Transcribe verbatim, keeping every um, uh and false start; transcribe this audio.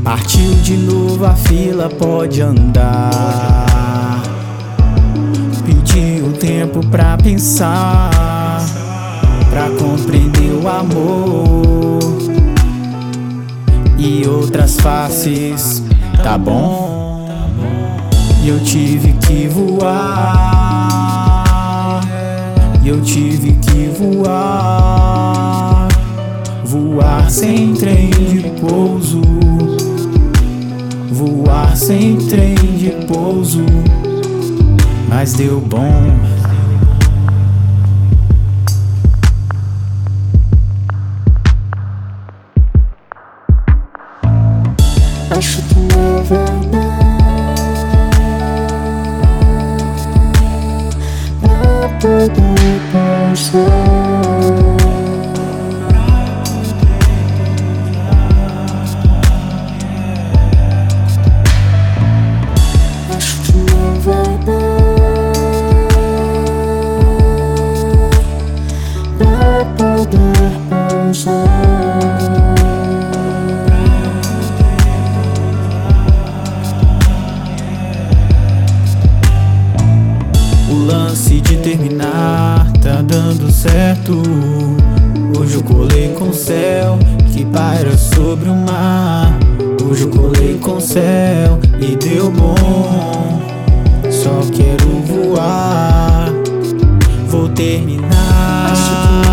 Partiu de novo, a fila pode andar. Pedi o tempo pra pensar, pra compreender o amor e outras faces, tá bom? E eu tive que voar, e eu tive que voar, voar sem trem de pouso, voar sem trem de pouso, mas deu bom. Acho que não é verdade. Pra poder passar. Acho que não é verdade. Pra poder passar. O lance de terminar tá dando certo. Hoje eu colei com o céu que paira sobre o mar. Hoje eu colei com o céu e deu bom. Só quero voar, vou terminar.